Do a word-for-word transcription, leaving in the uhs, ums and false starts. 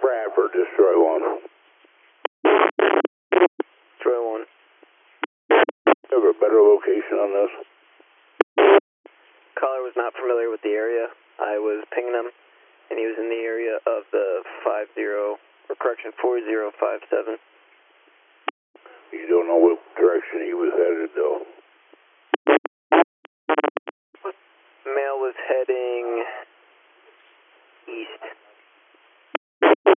Bradford, destroy one. Destroy one. Have a better location on this? Caller was not familiar with the area. I was pinging him, and he was in the area of the five zero, or correction, four zero five seven. You don't know what direction he was headed, though. Male was heading